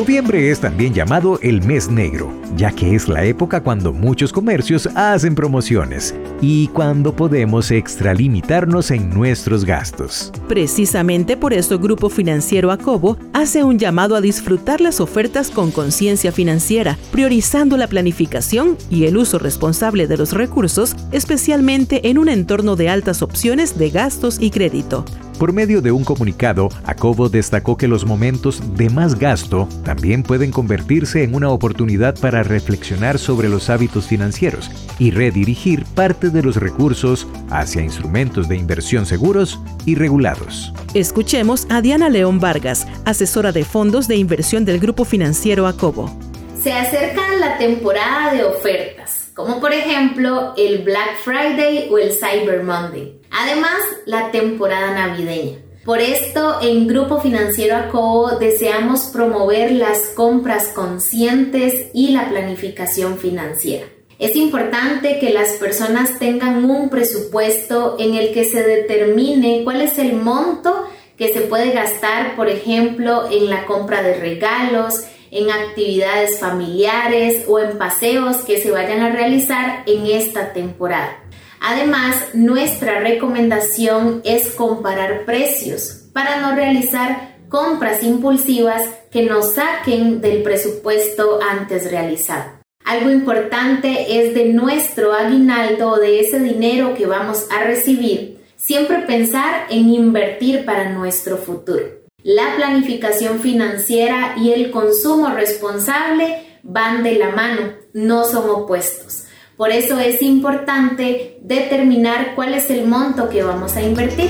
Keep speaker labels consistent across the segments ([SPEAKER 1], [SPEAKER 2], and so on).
[SPEAKER 1] Noviembre es también llamado el mes negro, ya que es la época cuando muchos comercios hacen promociones y cuando podemos extralimitarnos en nuestros gastos.
[SPEAKER 2] Precisamente por eso Grupo Financiero Acobo hace un llamado a disfrutar las ofertas con conciencia financiera, priorizando la planificación y el uso responsable de los recursos, especialmente en un entorno de altas opciones de gastos y crédito.
[SPEAKER 1] Por medio de un comunicado, Acobo destacó que los momentos de más gasto también pueden convertirse en una oportunidad para reflexionar sobre los hábitos financieros y redirigir parte de los recursos hacia instrumentos de inversión seguros y regulados.
[SPEAKER 2] Escuchemos a Diana León Vargas, asesora de fondos de inversión del Grupo Financiero Acobo.
[SPEAKER 3] Se acerca la temporada de ofertas, como por ejemplo el Black Friday o el Cyber Monday. Además, la temporada navideña. Por esto, en Grupo Financiero Acobo deseamos promover las compras conscientes y la planificación financiera. Es importante que las personas tengan un presupuesto en el que se determine cuál es el monto que se puede gastar, por ejemplo, en la compra de regalos, en actividades familiares o en paseos que se vayan a realizar en esta temporada. Además, nuestra recomendación es comparar precios para no realizar compras impulsivas que nos saquen del presupuesto antes realizado. Algo importante es de nuestro aguinaldo o de ese dinero que vamos a recibir, siempre pensar en invertir para nuestro futuro. La planificación financiera y el consumo responsable van de la mano, no son opuestos. Por eso es importante determinar cuál es el monto que vamos a invertir.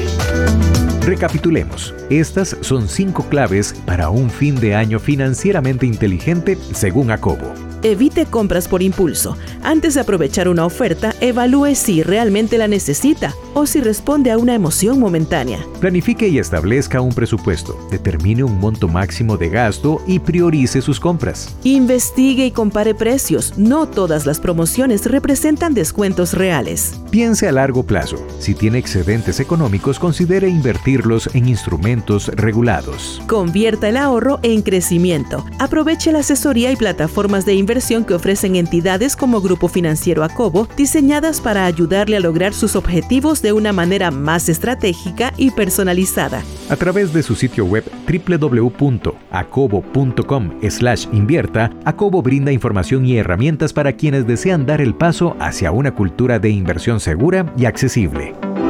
[SPEAKER 1] Recapitulemos. Estas son 5 claves para un fin de año financieramente inteligente según Acobo.
[SPEAKER 2] Evite compras por impulso. Antes de aprovechar una oferta, evalúe si realmente la necesita o si responde a una emoción momentánea.
[SPEAKER 1] Planifique y establezca un presupuesto. Determine un monto máximo de gasto y priorice sus compras.
[SPEAKER 2] Investigue y compare precios. No todas las promociones representan descuentos reales.
[SPEAKER 1] Piense a largo plazo. Si tiene excedentes económicos, considere invertirlos en instrumentos regulados.
[SPEAKER 2] Convierta el ahorro en crecimiento. Aproveche la asesoría y plataformas de inversión que ofrecen entidades como Grupo Financiero Acobo, diseñadas para ayudarle a lograr sus objetivos de una manera más estratégica y personalizada.
[SPEAKER 1] A través de su sitio web www.acobo.com/invierta, Acobo brinda información y herramientas para quienes desean dar el paso hacia una cultura de inversión segura y accesible.